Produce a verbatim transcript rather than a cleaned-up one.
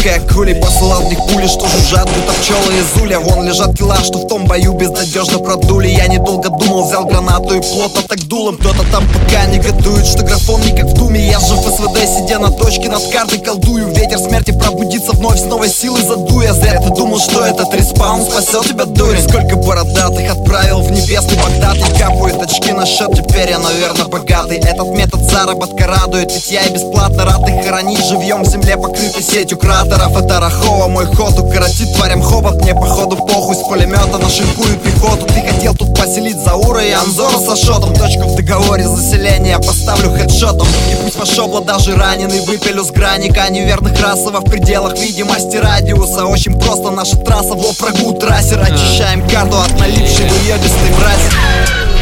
Как хули посылал в них пули, что жужжат, будто пчелы из улья. Вон лежат тела, что в том бою безнадежно продули. Я недолго думал, взял гранату и плотно так дулом. Кто-то там пока негодует, что графон не как в думе. Я же в СВД, сидя на точке, над картой колдую. Ветер смерти пробудится вновь, с новой силой задуя. Зря ты думал, что этот респаун спасет тебя, дурень. Сколько бородатых отправил в небесный Багдад. И капают очки на счет, теперь я, наверное, богатый. Этот метод заработка радует, ведь я и бесплатно рад их хоронить живьем в земле, покрытой сетью кратеров. Это Рахова, мой ход укоротит тварям хобот. Мне походу похуй, с пулемета нашинкую пехоту. Ты хотел тут поселить Заура и Анзора с Ашотом. Точку в договоре заселения поставлю хедшотом. И пусть Машобла даже раненый выпилю с граника. Неверных расово в пределах видимости радиуса. Очень просто, наша трасса в лоб врагу трассер. Очищаем карту от налипшей в ее дистой мрази.